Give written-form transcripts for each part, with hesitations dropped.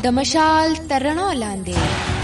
د مشال تر رڼا لاندې.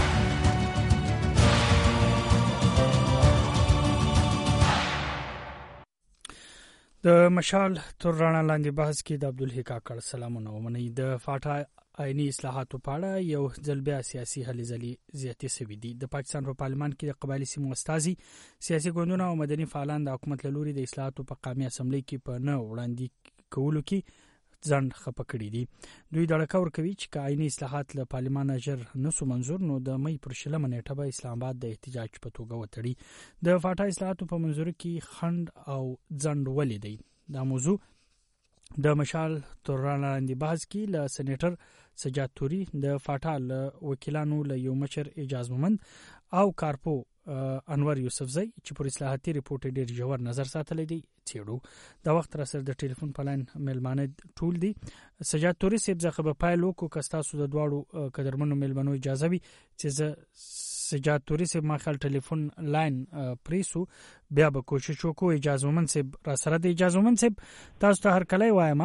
د مشال تر رڼا لاندې بحث کې د عبدالحی کاکړ سلامونه ومنئ. د فاټا آئینی اصلاحاتو په اړه یو ځل بیا سیاسي هلې ځلې زیاتې شوې دي. د پاکستان په پارلمان کې د قبایلي سیمو استازي، سیاسي ګوندونه او مدني فعالان د حکومت له لوري د اصلاحاتو په قومي اسمبلی کې په نه وړاندې کولو کې ځنډ خپه کړي دي. دوی دړکه ورکوي چې که آئیني اصلاحات له پارلمان ژر نسو منظور نو د مې پر 20 نیټه به اسلام آباد د احتجاج په توګه وتړي. د فاټا اصلاحاتو په منظور کې خند او ځنډ ولې دی؟ دا موضوع د مشال تر رڼا لاندې بحث کې له سېنیټر سجاد توري، د فاټا له وکیلانو له یو مشر اعجاز مومند او کارپو انور یوسفزی چې پر اصلاحاتي ریپورت ډیر ژور نظر ساتلی دی څېړو. دا وخت را سره د ټلیفون په لاین مېلمانه ټول دي. سجاد توري صاحب څخه به پایل وکړو که ستاسو د دواړو قدرمنو مېلمنو اجازه وي چې زه سجاد توري صاحب ما خپل ټلیفون لاین پریسو بیا به کوشش وکړو. اجازه مومند صاحب را سره د اجازه مومند صاحب تاسو ته هر کله وایم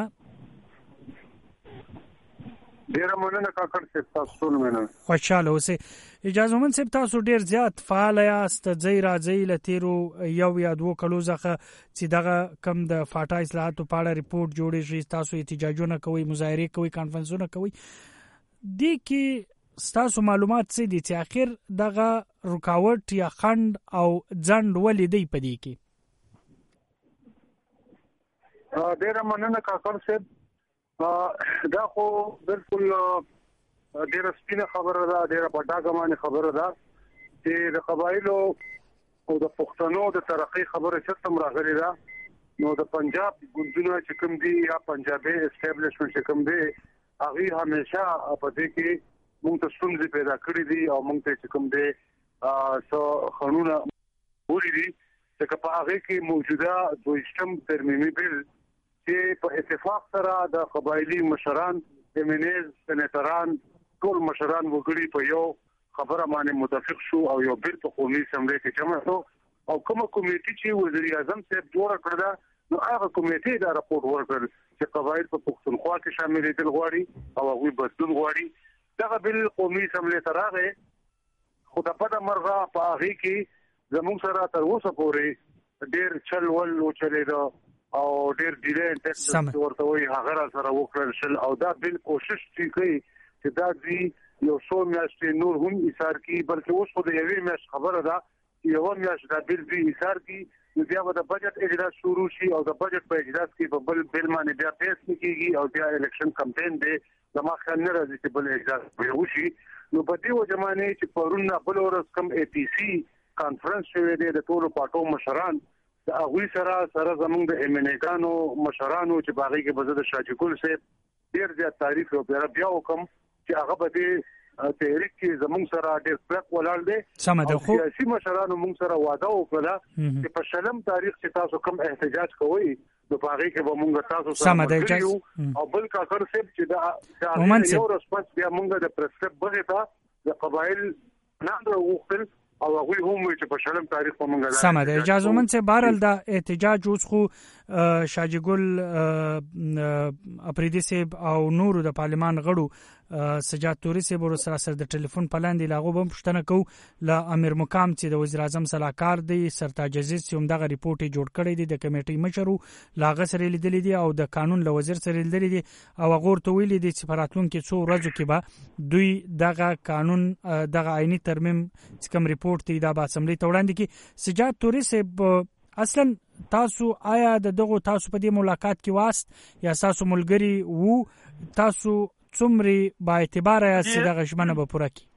ډیره مننه کاکړ صاحب، تاسو ټول مننه. خوشاله اوسئ. اجازه مومند صاحب تاسو ډیر زیات فعال یاست، ځای راځئ له تیرو یو یا دوه کلو څخه چې دغه کم د فاټا اصلاحاتو په اړه ریپورت جوړیږي، تاسو احتجاجونه کوئ، مظاهرې کوئ، کانفرنسونه کوئ. دې کې ستاسو معلومات څه دي چې اخر دغه رکاوټ یا خند او ځنډ ولې دی په دې کې؟ ډیره مننه کاکړ صاحب. دا خو بالکل ډیره سپینه خبره ده، ډیره پټاګمانه خبره ده چې د قبایلو او د پښتنو د ترقی خبره چې تم راغلي ده. نو د پنجاب ګوندونه چې کوم دي یا پنجابي اسټابلیشمنت چې کوم دي هغه همیشه په دې کې موږ ته ستونزې پیدا کړې دي او موږ ته چې کوم دي قانون وړي دي چې په هغه کې موجوده دویشتم ترمیمي بل چې په اتفاق سره د قبایلی مشران، ایمنز، سېنیټران، ټول مشران وګړي په یو خبره باندې متفق شو او یو بل په قومي اسمبلی کې جمع شو او کومه کمیټه چې وزیر اعظم صاحب جوړ کړ نو هغه کمیټه دا راپورټ ورکړ چې قبایل په پښتونخوا کې شامل دي غواړي او هغه بدلون غواړي. دا بل قومي اسمبلی ته راغی خو د پد مرغه په هغه کې زموږ سره تر اوسه پورې ډېر چل ول او چلې دا او ډېر ډیلې ټیکس ورته وي هغه سره وکړل شل او دا بل کوشش کوي چې دا دی یو څو میاشتې نور هم ایثار کی بلکې اوس خو د یوې میاشت خبره ده یو میاشت دا بل دی ایثار کی نو بیا د بجټ اجلاس شروع شي او د بجټ په اجلاس کې په بل باندې بیا پیس کیږي او بیا الیکشن کمپاین دی زما خیال نه راځي چې بل اجلاس وشي. نو په دې وجمانه چې پرون بل ورځ کم اي پي سي کانفرنس شوی دی د ټولو پارټو مشران د هغوی سره زموږ د ایمنګانو مشرانو چې باغې کې بزد شاجي ګل صاحب ډیر زیات تعریف بیا وکم چې هغه به د تحریک کې زموږ سره ډیر کلک ولاړ دی. سیاسي مشرانو موږ سره وعده وکړه چې په شلم تاریخ چې تاسو کوم احتجاج کوئ نو باغې کې به موږ تاسو سره او بل کاکړ صاحب چې دا یو رسپس بیا موږ د پرسکرپ بغه ته د قبایل نه وغوښتل او هغه هم چې په شلم تاریخ په منګه سم ده. اجازه ومن چې بهرل دا احتجاج اوس خو شاجي ګل اپریدي صاحب او نورو د پارلمان غړو سجاد توري صاحب سره د ټلیفون په لاندې لاغو بم پښتنه کو ل امیر مقام چې د وزیر اعظم صلاحکار دی سرتاج عزیز چې هم دغه ریپورت جوړ کړی دی د کمیټې مشرو لاغه سره لیدل دي او د قانون له وزیر سره لیدل دي او غور ته ویلي دي چې پراتلون کې څو ورځې کې به دوی دغه قانون دغه عیني ترمیم چې کوم ریپورت دی دا به اسمبلی ته وړاندې کی. سجاد توري صاحب اصلا تاسو آیا دغه تاسو په دې ملاقات کې واست یا تاسو ملګری وو تاسو څومره با اعتبار یاست دغه ژمنه به پوره کی؟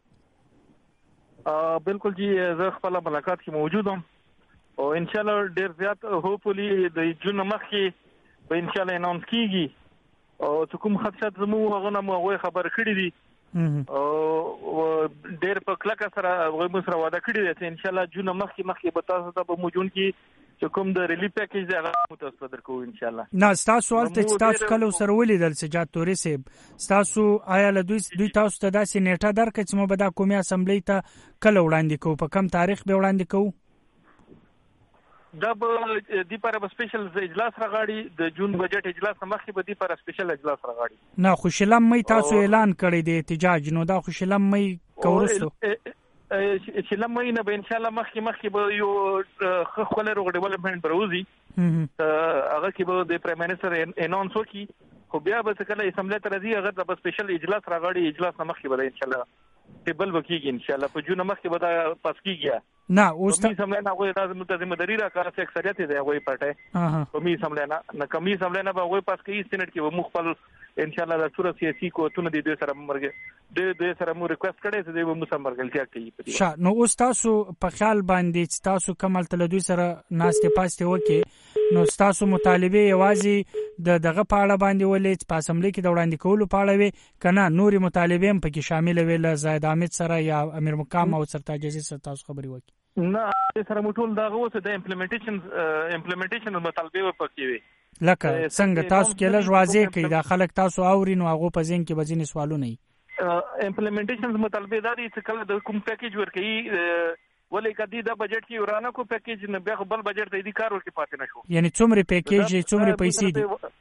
بالکل جی زه خپل ملاقات کې موجود یم او ان شاء الله ډیر زیات هوپفلی د جون مخکې به ان شاء الله اناونس کیږي او کوم خدشات زموږ هغه مو خبر کړی دي او ډیر په کلکه سره موږ سره وعده کړی دی چې ان شاء الله جون مخکې به تاسو ته به موجود کی چې کوم د ریلیف پیکیج دی هغه متوسط درکو ان شاء الله. نه تاسو ولته چې تاسو کله سره ولیدل سجاد توري صاحب تاسو آیا له دوی تاسو ته داسې نیټه درکړه چې مو به د قومي اسمبلی ته کله وړاندې کوو په کم تاریخ به وړاندې کوو؟ دا به د لپاره سپیشل اجلاس راغړي د جون بجټ اجلاس مخکې به د لپاره سپیشل اجلاس راغړي. نه خو شلم مې تاسو اعلان کړی دی احتجاج، نو دا خو شلم مې کورسو شلم مې نه به ان شاء الله مخکې به یو خپل ډیولپمنٹ بروزي هغه کې به د پرایم منسٹر اناونس وکي، خو بیا به څه کله اسمبلی ته راځي هغه د سپیشل اجلاس راغړي، اجلاس مخکې به ان شاء الله ټیبل وکیږي ان شاء الله په جون مخکې به دا پاس کیږي. نه اوس ته سمله نه غوې لازم ته ذمہ داری را کار څه اکثریت دی غوې پټه په می سمله نه کمی سمله نه به غوې پاس کوي سېنات کې به مخبل ان شاء الله د ټول سیاسي کوتونه د دوی سره مرګ د سره مو ریکوست کړي چې دوی مو سمرګلتیا کوي. ښه نو اوس تاسو په خیال باندې تاسو کمل تل دوی سره ناشته پاسته وکي، نو تاسو مطالبه یوازې دغه پاړه باندې ولې په اسمبلی کې د وړاندې کولو پاړه وي کنه نوري مطالبه هم پکې شامل وي زاید احمد سره یا امیر مقام او سرتاج عزیز سره تاسو خبري وکي؟ نه سره مټول دغه اوس د امپلیمنټیشن مطالبه پکې وي لکه څنګه تاسو کې لږ واضح کړئ دا خلک تاسو اوري نو هغه په ځین کې بځینې سوالونه وي. امپلیمنټیشن مطالبه دا دي چې کله د کوم پیکیج ورکړي ولې کدي دا بجټ کې ورانه کو پیکیج نه بیا بل بجټ ته دې کار ورکې پاتې نشو، یعنی څومره پیکیج څومره پیسې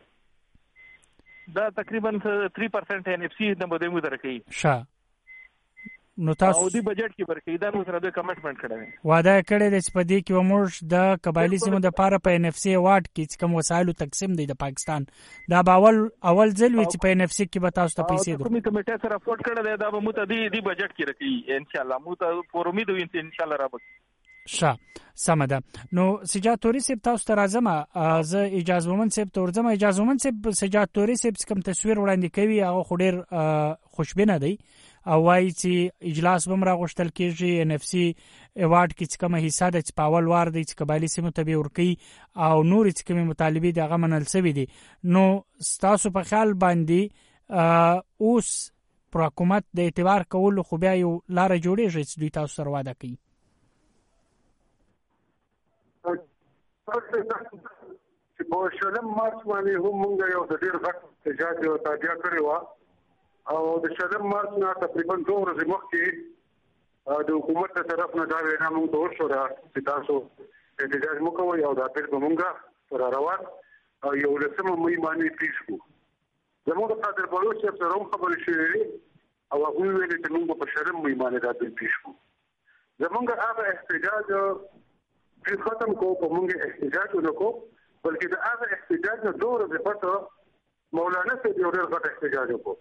دي دا تقریبا 3% NFC نه بده مو درکې. ښه نو تاسو او دی بجټ کې ورکې دا نو سره د کمټمنټ کړی وعده کړی د سپدی کې موږ د قبایلی سیمو د پاره په NFC واټ کې کوم وسایل تقسیم دی د پاکستان دا باول اول ځل وی چې په NFC کې به تاسو ته پیسې درکې. کومې کمیټه سره افورد کړی دا به مو ته دی بجټ کې رکې ان شاء الله مو ته پر امید وي ان شاء الله رابط. سمه ده. نو سجاد توري صاحب تاسو ته راځم، زه اجازه ومن صاحب ته ورځم. اجازه ومن صاحب سجاد توري صاحب کوم تصویر وړاندې کوي هغه خو ډېر خوشبینه دی او وايي چې اجلاس به راغوښتل کېږي NFC ایوارډ کې کومه حصہ د پاول وار دی چې قبایلی سیمو ته به ورکي او نور چې کومه مطالبه دي هغه منل سوي دي. نو تاسو په خیال باندې اوس پر حکومت د اعتبار کول خو بیا یو لار جوړیږي چې دوی تاسو سره وعده کوي؟ چې په شلم مارچ باندې هم موږ یو د ډېر غټ احتجاج او تابع کړی و او د شلم مارچ نه تقریبا 2 ورځې مخکې د حکومت تر طرف نه دا وینا موږ ته وشوه چې تاسو احتجاج مو کوئ او دا پیل به موږ پر روان او یو لسمه مې باندې پیښ کړو. زموږ د قادر بلوچ صاحب سره هم خبرې شوې او هغه ویل چې موږ په شلم مې باندې دا پیل پیښ کړو. زموږ هغه احتجاج په ختم کو په موږ احتجاج ونکو بلکې دا هغه احتجاج نه 2 ورځې پټ مولانا صاحب یو ډېر غټ احتجاج وکړ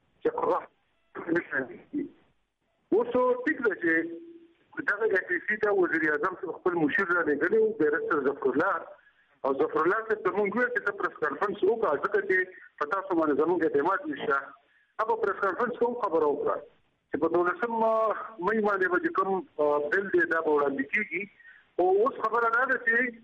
چې اوسو ټیک ده چې دا د ټي ته وزیر اعظم خپل مشیر را لګلو ډایرکټر ظفر الله او ظفر الله ته موږ ویل چې پریس کانفرنس وکړه ځکه چې پتا سو باندې زموږ اعتماد نشته. هغه پریس کانفرنس کوم خبره وکړه چې په 12 مې باندې کوم بل دی دا وړاندې کیږي او اوس خبره ده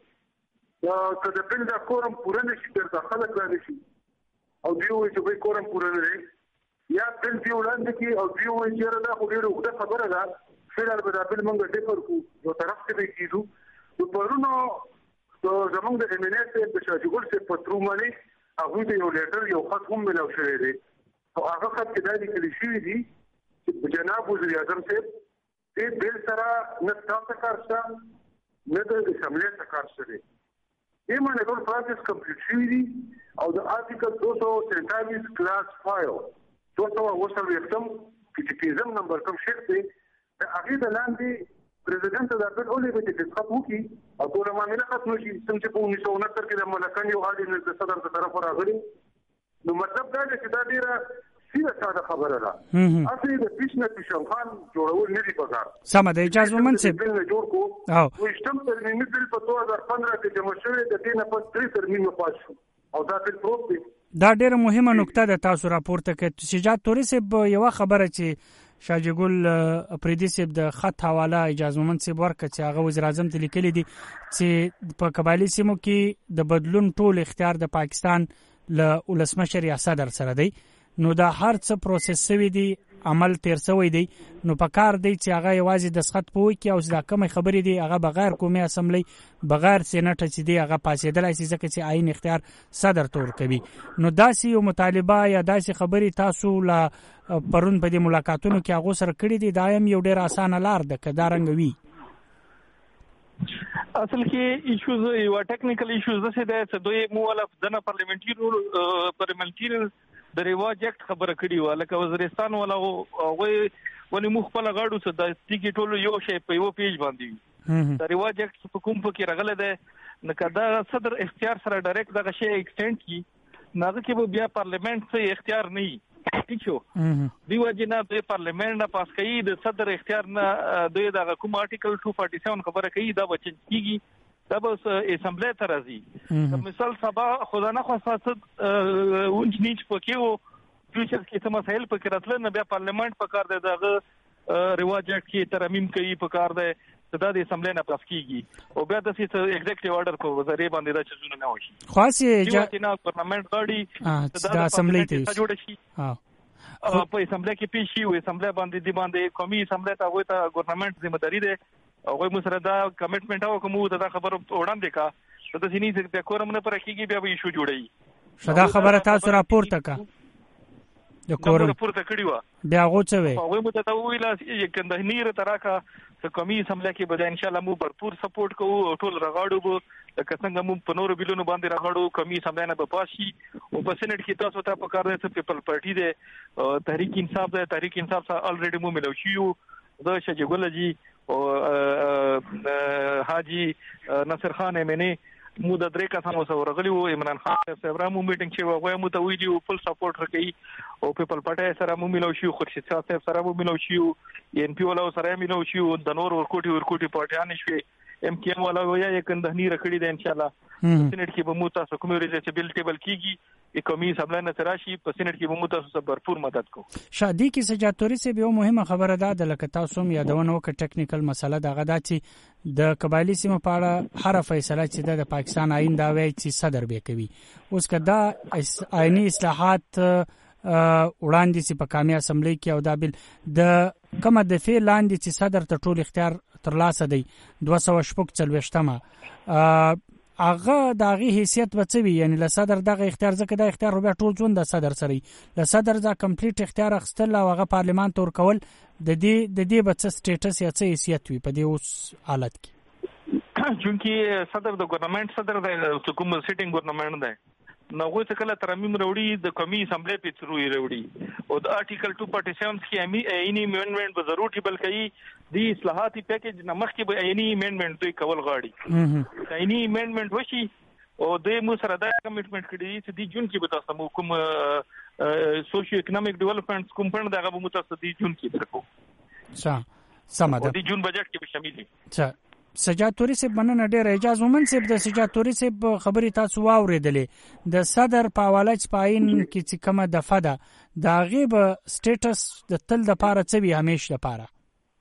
چې کله بل دا کورم پوره نشي تر داخله کړی شي او دیو چې به کورم پوره نه یا بل دی وړاندې کی او دیو چې دا خو ډیره وخت خبره ده فعلا به دا بل موږ ډیفر کو یو طرف ته کیږو نو پرونو زمونږ د امنیت د شاجګل څخه پترو باندې هغه ته یو لیټر یو خط هم ملو شوی دی او هغه خط کې دا لیکل شوی دی چې جناب وزیر اعظم صاحب دې بل سره نه تاسو کارشته نه د اسمبلی کار شوی دی معنی ټول پروسس کمپلیټ شوی دی او د آرټیکل 243 کلاس 5 200 وختم چې پیزم نمبر کوم شیخ دی هغه د لاندې پریزیدنت د خپل اولې به د خط وکي او ټول معاملې ختم شي څنګه په 1969 کې د ملکان یو عادي د صدر تر طرف راغلي نو مطلب دا دی چې دا ډیره سیده ساده خبره ده اصلي د پیشنه پیشنخان جوړول نه دی پکار. سم ده اجازه ومن سي جوړ کو او وشتم ترمیم د 2015 کې جمع شوی د دینه په 3 ترمیم پاس شو او دا په پروت دی. دا ډیره مهمه نقطه ده تاسو راپورته کړئ. سجاد توري صاحب یو خبره چې شاجګل پریدي صاحب د خط حواله اجازه ومن صاحب ورکړه چې هغه وزیر اعظم ته لیکلي دي چې په قبایلی سیمو کې د بدلون ټول اختیار د پاکستان له ولسمشر یا صدر سره دی نو دا هر څه پروسس شوی دی عمل تیر شوی دی نو په کار دی چې هغه یوازې د سخت پوي کې او دا کوم خبرې دی هغه بغیر کومي اسمبلی بغیر سېنات چې دی هغه پاسېدلای شي ځکه چې آئین اختیار صدر تور کوي. نو داسې یو مطالبه یا داسې خبرې تاسو لا پرون په دې ملاقاتونو کې هغه سره کړی دی دا هم یو ډېر اسانه لار ده که دا رنګ وي. اصل کې ایشوز یو ټیکنیکل ایشوز څه ده چې دوی مولف دنه پارلیمنټری د ریواج اکټ خبره کړې و لکه وزیرستان ولا ونی مخ په لغاړو څه د ټیکټ ټولو یو شی په یو پیج باندې د ریواج اکټ په کوم په کې راغله ده نو کدا صدر اختیار سره ډایرکټ دغه شی ایکسټند کی ناغه کې بیا پارلیمنت څخه اختیار نه ٹھیک شو دی وجه نه د پارلیمنت نه پاس کوي د صدر اختیار نه د دغه کوم آرټیکل 247 خبره کوي دا بچ کیږي دا بس اسمبلی ته راځي مثال سبا خدا نه خو ساتد اونچ نیچ پکې وو فیوچر کې څه مسایل پکې راتل نه بیا پارلیمنت په کار دی دغه رواج کې ترمیم کوي په کار دی دا د اسمبلی نه پاس کیږي او بیا د ایگزیکټیو آرډر په وزارت باندې دا چیزونه نه وشي خاصه چې نه پارلیمنت غاړي د اسمبلی ته جوړ شي په اسمبلی کې پیش شي او اسمبلی باندې قومي اسمبلی ته وایي ته ګورنمنت ذمہ داری ده او موږ سره دا کمټمنټ او کومه دا خبره وړاندې کا د سینې چې کورم نه پر کېږي بیا به ایشو جوړي شدا خبره تاسو راپورته کا د کورم راپورته کړی و بیا غوڅوي او موږ ته ویل چې کنده نیر تراکا چې قومي اسمبلی کې به ان شاء الله موږ भरपूर سپورټ کوو ټول رغاړو به څنګه موږ په نورو بیلونو باندې رغاړو قومي اسمبلی نه به پاس شي او په سېنات کې تاسو ته په کار دی چې پیپل پارټي ده تحریک انصاف ده تحریک انصاف سره الریډي مو ملو شيو د شجګل جی او حاجی نصر خان امنه مو د درې کسانو سره ورغلی وو عمران خان صاحب را مو میټینګ چې وغه مو ته ویډیو فل سپورټ ورکړي او پیپل پارټي سره مو ملو شي خورشید شاه صاحب سره مو ملو شي ان پی ولا سره ملو شي د نور ورکوټي پارټیان شي ام کی ام ولا ویا یک اندهنی رکړي ده ان شاء الله سېنات کې به مو تاسو کوم ریلیجیبل کیږي اقوامي اسمبلی نه تراشي په سېنات کې به مو تاسو سره भरपूर مدد کو شادي کې سجاتوري سه به مهمه خبره ده لکه تاسو هم یادونه وکړه ټیکنیکل مسله دغه دا چې د قبایلی سیمه په اړه هر فیصله چې د پاکستان آئین دا وایي چې صدر به کوي اوس کدا آئینی اصلاحات وړاندې سي په قومي اسمبلی کې او دا بل د کومه د فعل لاندې چې صدر ته ټول اختیار ترلاسه دی 240 هغه دغه حیثیت بچوي یعنی له صدر دغه اختیار ځکه د اختیار بیا ټول ځون د صدر سره له صدر ځکه کمپلیټ اختیار اخستل او هغه پارلیمان تور کول د دې بچ سټیټس یا څه حیثیت وي په دې اوس حالت کې چونکی صدر د ګورنمنت صدر د حکومت سیټینګ ګورنمنت دی نو غوښ کله ترمیم وروړي د قومي اسمبلی په تھرو یې وروړي او د آرټیکل 247 کې عینی امندمنت به ضروري بلکې د اصلاحاتي پیکیج نمخ کې به عینی امندمنت دوی کول غواړي عینی امندمنت وشي او د مو سره دا کمټمنټ کړی چې د جون کې به تاسو کوم سوشیو اکونومیک ډیولپمنٹ کوم پند دغه به تاسو د جون کې درکو سمه د جون بجټ کې به شامل دي سجاتوري صاحب مننه ډېر اجازه ومن صاحب د سجاتوري صاحب خبري تاسو واوریدلې د صدر په حواله پاین کې چې کومه دفعه ده دا غیب سټیټس د تل د پاره څه وی همیشه د پاره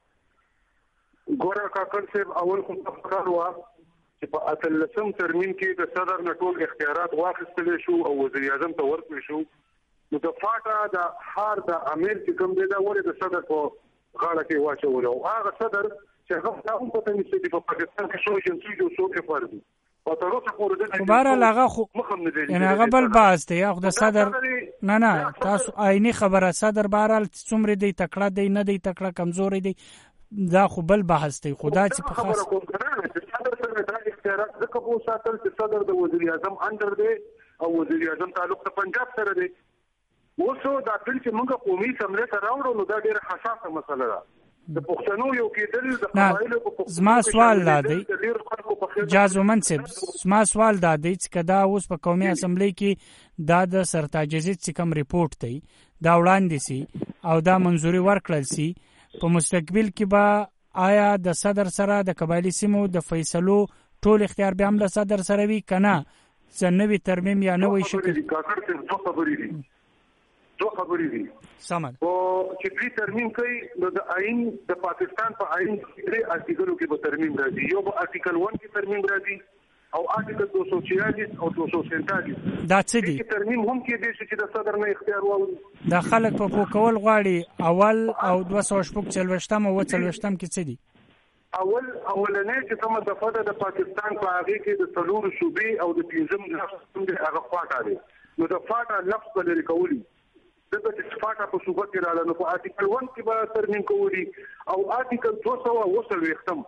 ګوره کاکل صاحب اول کوم تفکر وا چې په اتلسم ترمیم کې د صدر نټول اختیارات واخیستل شو او وزیر اعظم ته ورکړل شو نو د فاټا د هار د امیر چې کوم دی دا ولې د صدر په غاړه کې واچول او هغه صدر هغه هم په تاسو کې په پاکستان کې شو چې یو څو فرض او تر اوسه پورې د خبره لغه خو ان هغه بل باز دی یو د صدر نه تاسو عیني خبره صدر بهرال څومره دی تکړه دی نه دی تکړه کمزوري دی دا خو بل بحث دی خدا چې په خاص صدر سره د اختیارات د کبو ساتل چې صدر د وزیر اعظم اندر دی او وزیر اعظم تعلق د پنجاب سره دی اوسو دا چې موږ قومي سمره ته راوړو نو دا ډېر حساسه مسله ده د پښتنو یو کېدل د قبایلو په زما سوال دا دی جازومن صاحب زما سوال دا دی چې کدا اوس په قومي اسمبلی کې دا د سرتاجزیت چې کوم ریپورت دی دا وړاندې سي او دا منځوري ورکړل سي په مستقبل کې به آیا د صدر سره د قبایلی سیمو د فیصلو ټول اختیار به هم له صدر سره وي کنه څنوي ترمیم یا نوې شکل دوه خبرې دي سمه او چې دې ترمیم کوي نو د آئین د پاکستان په آئین کې آرټیکلو کې به ترمیم راځي یو به آرټیکل 1 کې ترمیم راځي او آرټیکل 246 او 247 دا څه دي ترمیم هم کې دي چې د صدر نه اختیار واوري دا خلک په پوکول غواړي اول او 240 او 40 کې څه دي اولنې چې کومه دفعه د پاکستان په هغه کې د څلور صوبې او د پنځم لفظ د هغه فاټا دي نو د فاټا لفظ به لري کولی دغه چې فاټا په صوبه کې رااله نو په آرټیکل 1 کې به ترمیم کولی او آرټیکل 200 وصل وختم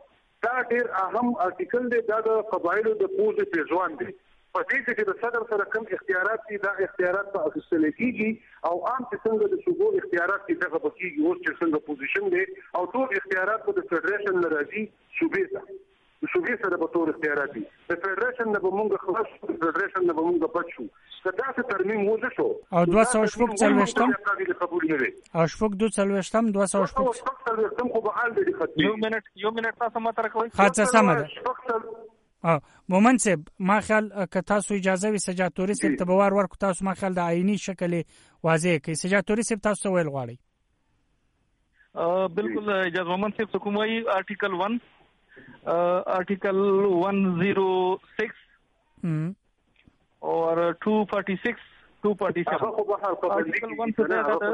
دا ډیر اهم آرټیکل دی دا د قبایلو د پوز پیژوان دی په دې کې د صدر سره کوم اختیارات دي دا اختیارات په اخیستل کېږي او عام څنګه د صوبو اختیارات کې دغه بکیږي اوس چې څنګه پوزیشن دی او ټول اختیارات په فدریشن ناراضي صوبې ته صوبې سره به ټول اختیارات دي د فدریشن نه به موږ خلاص د فدریشن نه به موږ بچ شو کدا څه ترمیم وځه شو او 240 قابل قبول نه وي او شپږ 240 240 خو به حال دي ختمي یو منټ تاسو ماته راکوي خاصه سم ده مومن صاحب ما خیال که تاسو اجازه وي سجاتوري صاحب ته بوار ورکو تاسو ما خیال د عیني شکل واضح کوي سجاتوري صاحب تاسو ویل غواړي بالکل اجازه مومن صاحب حکومتي آرټیکل 1 آرټیکل 106 اور 246 آرټیکل 1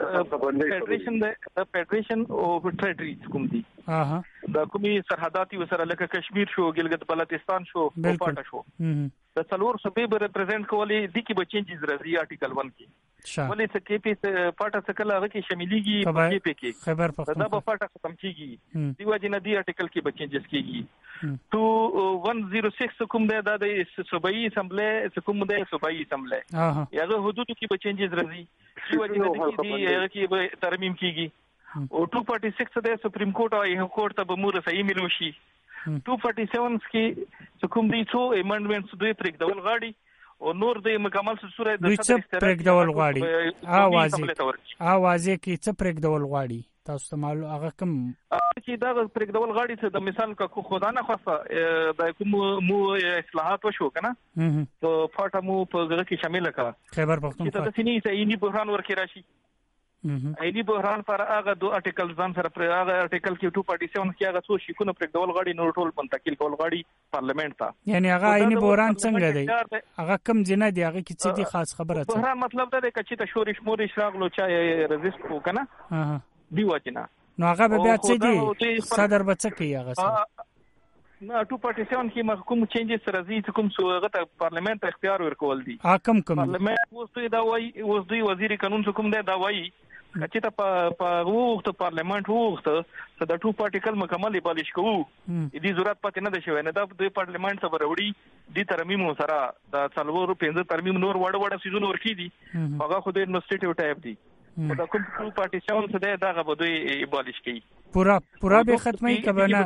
د فدریشن او ټریټری کوم دي دا کومي سرحداتي وسره لکه کشمیر شو ګلګت بلتستان شو کوپاټا شو د څلور صوبې به ریپرزینټ کولې د کی به چینجز راځي آرټیکل 1 کې ولې څه کې په پاټا څخه هغه کې شاملېږي په کې کې خبر پختون دا په پاټا ختم کیږي دی وجه نه دی آرټیکل کې به چینجز کیږي تو 106 کوم دا د صوبایي اسمبلی کوم د صوبایي اسمبلی یغه حدود کې به چینجز راځي دی وجه نه دی هغه کې به ترمیم کیږي او 246 د سپریم کورټ او هاي کورټ ته به مور صحیح ملو شي 247 کې کوم دي څو امندمنټس دوی پرېک ډول غاړي او نور د مکمل سوره د صدر پرېک ډول غاړي اوازې کې څه پرېک ډول غاړي تاسو ته معلوم هغه کوم چې دا پرېک ډول غاړي څه د مثال کو خدانه خاصه د کوم مو اصلاحات وشو کنه تو فاټه مو په دغه کې شامل کړه خیبر پختونخوا چې د سینې سینې بحران ورکې راشي ایلی بحران پر هغه دو آرټیکل ځان سره پر هغه آرټیکل کې 247 کې هغه څو شیکونه پر ډول غاړي نور ټول منتقل کول غاړي پارلیمنت ته یعنی هغه ایلی بحران څنګه دی هغه کم جنہ دی هغه کې څه دي خاص خبره څه بحران مطلب دا دی چې ته شورش مورش راغلو چا ريزست وکنه دی وجنه نو هغه بیا څه دی صدر بچ کوي هغه نه 247 کې محکوم چینجز راځي کوم څه غته پارلیمنت اختیار ورکول دي حکم کوم پارلیمنت اوس دا وایي اوس دوی وزیر قانون کوم دی دا وایي چې ته په وخت پارلیمنت وخت څه د 2 پارټیکل مکمل ایبالیش کوو دې ضرورت پاتې نه ده شوی نه د پارلیمنت سره وروړي د ترمیم سره د څلور 15 ترمیم نور وړ سيزون ورکی دي هغه خو د انویسټیټیو ټایپ دي دا کوم 2 پارټیشن څه ده دا به دوی ایبالیش کوي پورا به ختمي کبه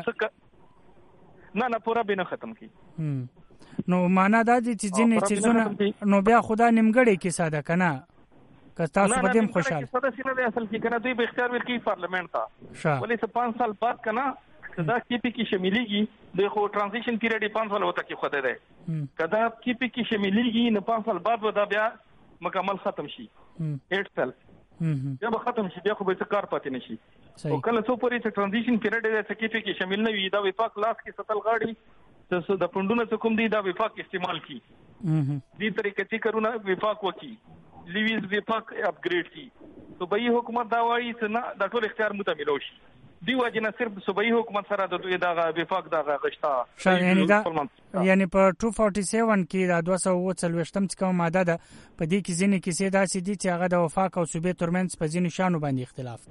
نه پورا به نه ختم کی نو معنا دا دي چې ځینې چیزونه نو بیا خدا نیمګړی کې ساده کنه که تاسو په دې خوشاله ساده سینه دی اصل کې کنه دوی به اختیار ورکړي پارلیمنت ته ولې څه 5 سال بعد کنه کدا کی پی کې شاملېږي د خو ترانزیشن پیریډ 5 سال وته کې خوده ده کدا کی پی کې شاملېږي نه 5 سال بعد ودا بیا مکمل ختم شي 8 سال بیا به ختم شي بیا خو به څه کار پاتې نشي او کله څو پورې چې ترانزیشن پیریډ د کی پی کې شامل نه وي دا وفاق لاس کې ستل غاړي د پندونه کوم دی دا وفاق استعمال کی دې طریقې چې کارونه وفاق وکي لیویز وفاق اپګریډ کی صوبایي حکومت دا وایي چې نه د ټول اختیار مته ملو شي دی وجه نه صرف صوبایي حکومت سره د دوی دا وفاق دا غشتا یعنی په 247 کې دا 240 کوم ماده ده په دې کې ځینې کیسې داسې دي چې هغه د وفاق او صوبې ترمنځ په ځینې شانو باندې اختلاف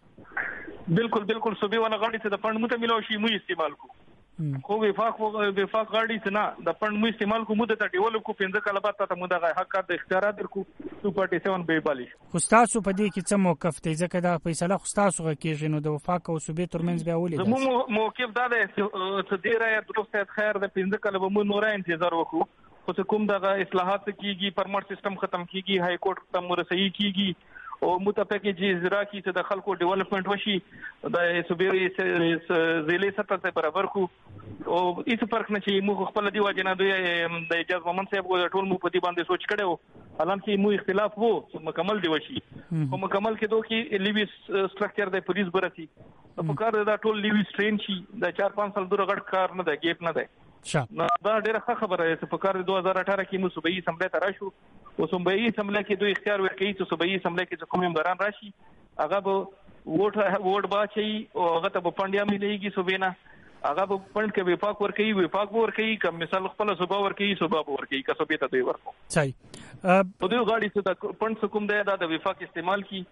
دی بالکل صوبې ولا غاړي ته د فند مته ملو شي مو استعمال کو خو وفاق غاړي څه نه د فند مو استعمال کو مده ته ډیولپ کو 15 کاله بعد ته مو د حق د اختیارات درکو 247 به بالیش خو تاسو په دې کې څه موقف دی ځکه دا فیصله خو تاسو کېږي نو د وفاق او صوبې ترمنځ بیا ولې زموږ موقف دا دی چې ډیر یا درسته خیر د 15 کاله به مو نور انتظار وکړو خو کوم د اصلاحات کیږي پرمټ سیستم ختم کیږي هاي کورټ ته مرسي کیږي او متفقه چې اجرا کی ته د خلکو ډیولپمنٹ وشي د صوبې ضلع سطح ته برابر کو او هیڅ فرق نه چې موږ خپل دی واجنه د اجازه مومن صاحب ټول مو په دې باندې سوچ کړو حالانکه مو اختلاف وو مکمل دی وشي او مکمل کې دوه کې لیویس سټرکچر د پولیس برسي په کار دا ټول لیویس ټرین شي د 4-5 سال دغه غټ کار نه دی ګیپ نه دی دا ډیره ښه خبره ده چې په کار 2018 کې مو صوبایي اسمبلی ته راشو او صوبایي اسمبلی کې دوی اختیار ورکړي چې صوبایي اسمبلی کې کوم ممبران راشي هغه به ووټ باچي او هغه ته په پندیا مليږي صوبینا هغه په پند کې وفاق ورکړي کوم مثال خپل صوبا ورکړي که صوبې ته دوی ورکو صحیح په دوی غاړي څه د پند کوم دی دا د وفاق استعمال کی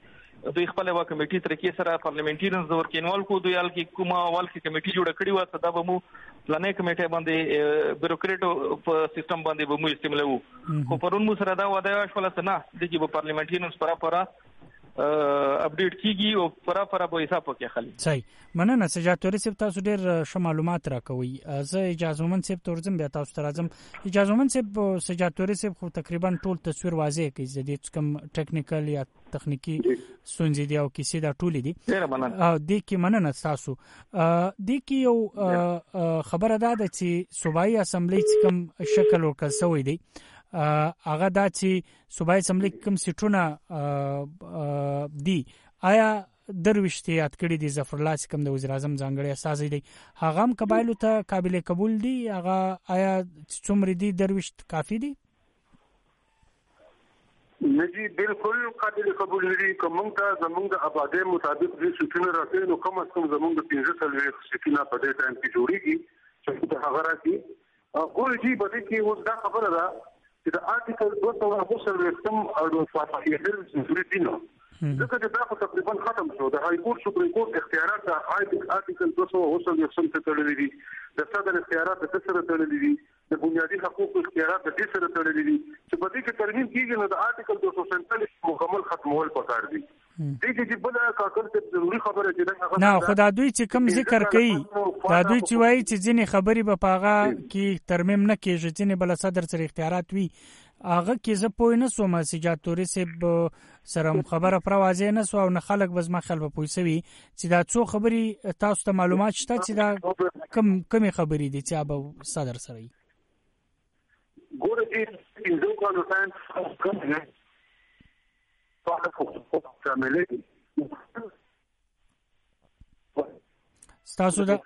دوی خپل وا کمیټي طریقې سره پارلیمنټریانز د ورکینوال کو دوی ال کې کومه اول کې کمیټي جوړ کړی و دا به مو پلانې کمیټه باندې بیوروکریټ په سیستم باندې به مو استعمالو خو پرون مو سره دا وعده شول نه د چې په پارلیمنټریانز پرا اپډیټ کیږي او پرا به حساب وکړي خالي صحیح مننه سجاتوري صاحب تاسو ډېر معلومات راکوي زه اجازه من صاحب تورزم بیا تاسو ته راځم اجازه من صاحب سجاتوري صاحب خو تقریبا ټول تصویر واضح کوي د دې کوم ټیکنیکل یا تخنیکی ستونزې دی او کیسې دا ټول دي او د کی مننه تاسو د کی یو خبره ده چې صوبایي اسمبلی کوم شکل ورکړل شوی دی هغه دا چې صوبایي اسمبلی کوم سیټونه دی آیا درويشتي یاد کړی دي ظفر الله کوم د وزیر اعظم ځانګړی اساسي دی هغه هم قبایلو ته قابل قبول دي هغه آیا څومره دي درويشت کافی دي نجی بالکل قابل قبول دي کوم ته زموږ د آبادی مطابق دي سټونه راځي نو کوم څه زموږ د 15 سټونه په دې ټایم کې جوړیږي چې د هغه راځي او جی بده کې اوس دا خبره ده چې د آرټیکل 250 او فاتحه ضروري دي نو ځکه چې دا تقریبا ختم شو د های کورټ سپریم کورټ اختیارات د آرټیکل 250 ته تړلي دي د صدر اختیارات د سره تړلي دي د بنیادي حقوقو اختیارات د سره تړلي دي چې په دې کې ترمیم کیږي نو د آرټیکل 247 مکمل ختمول پکار دي دې کې بل کاکل ته ضروری خبره ده نه خدای دوی چې کم ذکر کوي دا دوی چې وایي چې ځینې خبرې به پاغه کې ترمیم نه کیږي ځینې بل صدر سره اختیارات وي هغه کې زه پوه نه سوم سجاتوري صاحب سره خبره پروازه نه سو او نه خلک بس ما خلک پوښوي چې دا څو خبري تاسو ته معلومات شته چې دا کم خبري دي چې ابو صدر سره ګوره چې انځو کولو څنګه کوم نه تاسو فاميلي تاسو دا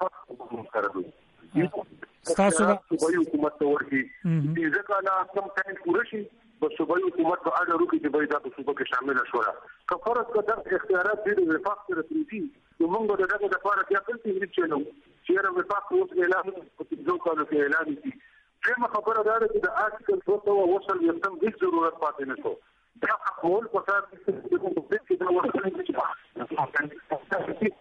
تاسو دا صوبایي حکومت ته ورکی چې ځکه لا کوم ټایم پوره شي په صوبایي حکومت په اړه وروکي چې باید تاسو صوبه کې شامل شوه که فرض کړه اختیارات دې د وفاق سره پریږدي نو موږ د دغه لپاره بیا خپل تجربه چلو چې د وفاق اوس اعلان په ځو کالو کې اعلان دي څه خبره ده چې د آرټیکل 250 یو هیڅ ضرورت پاتې نه شو دا خپل په تاسو کې دا ورته چې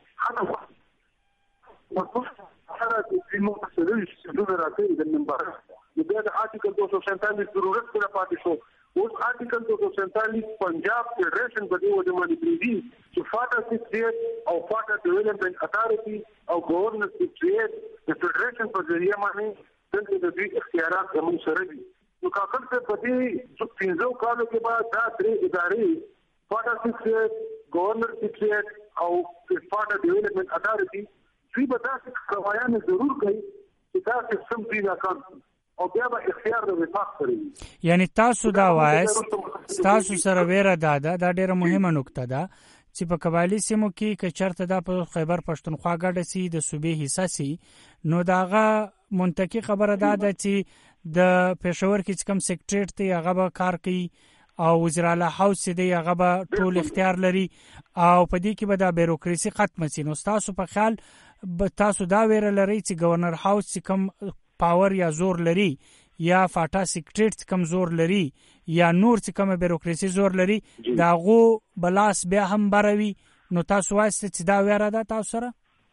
هغه چې موږ سره څه راځي د منبر د آرټیکل 247 ضرورت سره پاتې شو اوس آرټیکل 247 پنجاب فدریشن په دې وجه باندې دی چې فاټا سټیټ او فاټا ډیولپمنٹ اتارټي او گورنر سټیټ د فدریشن په ذریعہ باندې د دې اختیارات زموږ سره دي نو کاکل ته په دې 15 کالو کې بعد دا درې ادارې فاټا سټیټ گورنر سټیټ او فاټا ډیولپمنٹ اتارټي دوی به تاسو قوایان ضرور کوي چې تاسو سم دي راکړئ او بیا به اختیار د وفاق کوي یعنی تاسو دا وایست تاسو سره ویره دا ډیره مهمه نکته ده چې په قبایلی سیمو کې کچرته د خیبر پښتونخوا ګډه سي د صوبې حصہ سي نو داغه منطقي خبره ده چې د پېښور کې کوم سیکریټریټ ته هغه به کار کوي او وزیر اعلی هاوس دی هغه به ټول اختیار لري او په دې کې به د بیروکراسي ختم شي نو تاسو په خیال تاسو دا ویره لري چې گورنر هاوس کوم پاور یا زور لري یا فاټا سیکریټریټ کوم زور لري یا نور چې کوم بیروکراسي زور لري داغه بلاس بیا هم بروي نو تاسو وایسته چې دا ویره ده تاسو سره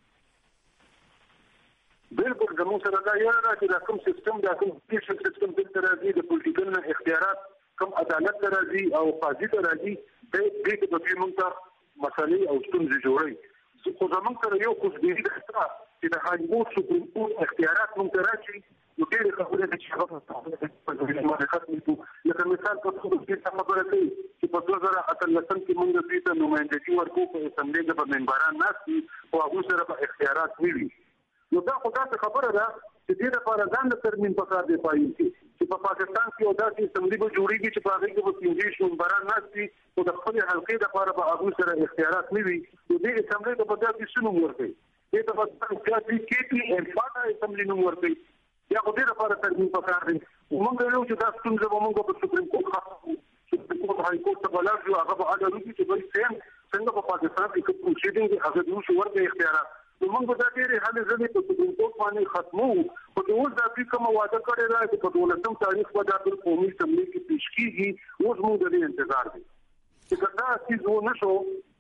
بالکل زموږ سره دا یو نه چې کوم سیستم دا کوم پیشن سیستم د راځي د پولیټیکل اختیارات کوم عدالت راځي او قاضي راځي د دې په دې مونږ مسالې او ستونزې جوړي خو زموږ سره یو کوڅې ده چې د هایکورټ سپریم کورټ اختیارات مونږ راځي نو ډېر خبرې چې هغه لکه مثال په توګه چې خبره کوي چې په 2018 کې مونږ د دې نمائندګي ورکو په اسمبلی کې په منبران ناسي او هغه سره په اختیارات ویلي نو دا خدای خبره ده چې دې لپاره ځان د ترمیم په کار دی پایي چې په پاکستان کې او داسې اسمبلی به جوړیږي چې په هغه کې به پنځه منبران ناسي او د خپل حلقې لپاره به هغه سره اختیارات نیوي نو دې اسمبلی ته په داسې شنو ورته دې ته په سیاسي کې ان فاټا اسمبلی نو ورته یا په دې لپاره ترمیم په کار دی موږ یو چې تاسو څنګه به موږ په سپریم کورټ هاي کورټ ته بلل هغه به اړه لري چې به څنګه په پاکستان کې کوم پروسیډینګ هغه د شو ورته اختیارات موږ دا ډېر حل ځلې په سپریم کورټ باندې ختمو او اوس دا کوم وعده کړی دی چې په 12 تاریخ باندې د قومي اسمبلی کې پیش کیږي اوس موږ د انتظار دي چې دا چې زه نشو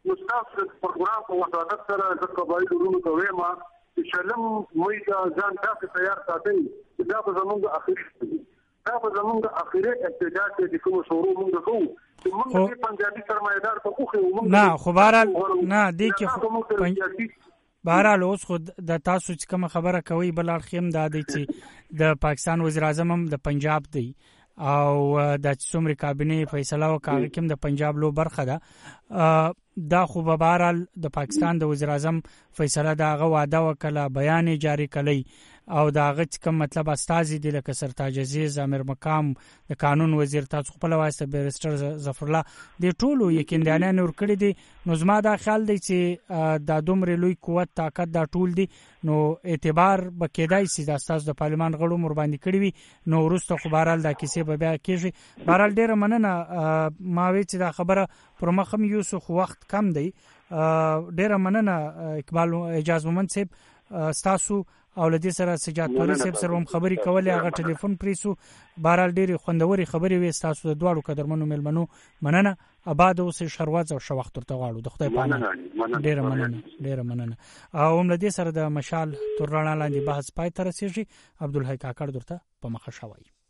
نو تاسو پروګرام په وساتت سره د قبایلو ورونو ته وایم چې شلم مې دا ځان تاسو تیار ساتئ چې دا به زموږ اخري دا به زموږ اخري ابتدا کې د کوم شروع موږ کوو چې موږ پنجابي سرمایدار ته خوخه نه خو بهرحال نه دی چې بهرحال اوس خو د تاسو چې کوم خبره کوي بل اړخیم دا دی چې د پاکستان وزیر اعظم هم د پنجاب دی او د څومره کابینه فیصله وکړه کوم د پنجاب لو برخه ده دا خو به بهرحال د پاکستان د وزیر اعظم فیصله دا غو وعده وکړه بیان جاری کړي او دا غت کوم مطلب استازي دی لکه سرتاج عزیز امیر مقام د قانون وزیر تاسو خپل واسطه بیرستر ظفر الله د ټولو یقیندانه ور کړی دي نو زما دا خیال دی چې د دومره لوی قوت طاقت دا ټول دي نو اعتبار بکیدای سي د استاز د پارلمان غړو مر باندې کړی وي نو ورسته خو بهرحال دا کیسه به بیا کیږي بهرحال ډیره مننه ما وی چې دا خبره پر مخم یوسف وخت کم دی ډیره مننه اقبال اجازه مومند صاحب تاسو او لدی سره سجاد پوری صاحب سره هم خبري کولې هغه ټلیفون پریسو بهرحال ډېری خوندوري خبري وې تاسو د دواړو قدرمنو ملمنو مننه آباد اوس شروات او شوخت ورته غواړو د خدای پامه ډېر مننه او هم لدی سره د مشال تر رڼا لاندې بحث پای تر رسیږي عبدالحی کاکړ درته په مخه شوی